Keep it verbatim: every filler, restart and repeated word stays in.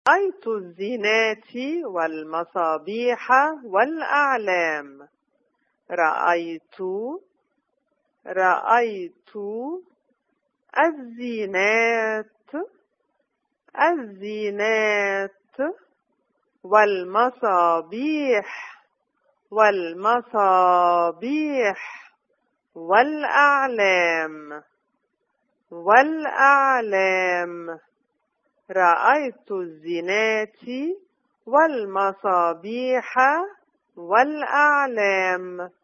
رأيت الزينات والمصابيح والأعلام. رأيت رأيت الزينات الزينات والمصابيح والمصابيح والأعلام والأعلام. رأيت الزينات والمصابيح والأعلام.